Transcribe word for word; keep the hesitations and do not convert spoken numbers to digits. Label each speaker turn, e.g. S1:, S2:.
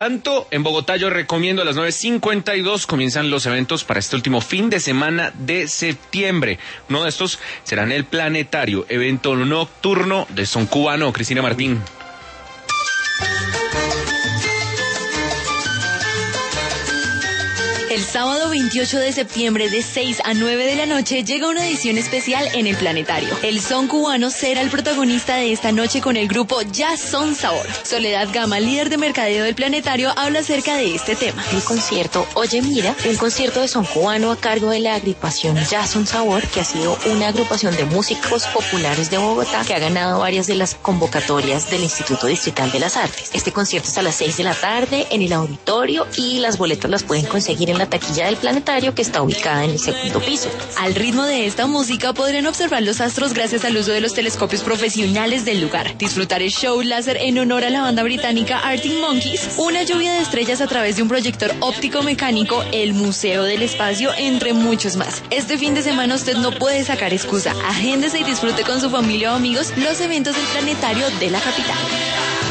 S1: Tanto en Bogotá, yo recomiendo a las nueve cincuenta y dos comienzan los eventos para este último fin de semana de septiembre. Uno de estos será en el Planetario, evento nocturno de son cubano. Cristina Martín.
S2: El sábado veintiocho de septiembre de seis a nueve de la noche llega una edición especial en el Planetario. El son cubano será el protagonista de esta noche con el grupo Ya Son Sabor. Soledad Gama, líder de mercadeo del Planetario, habla acerca de este tema.
S3: El concierto Oye Mira, un concierto de son cubano a cargo de la agrupación Ya Son Sabor, que ha sido una agrupación de músicos populares de Bogotá que ha ganado varias de las convocatorias del Instituto Distrital de las Artes. Este concierto es a las seis de la tarde en el auditorio y las boletas las pueden conseguir en la taquilla del Planetario, que está ubicada en el segundo piso.
S2: Al ritmo de esta música podrán observar los astros gracias al uso de los telescopios profesionales del lugar, disfrutar el show láser en honor a la banda británica Arctic Monkeys, una lluvia de estrellas a través de un proyector óptico mecánico, el Museo del Espacio, entre muchos más. Este fin de semana usted no puede sacar excusa. Agéndese y disfrute con su familia o amigos los eventos del Planetario de la capital.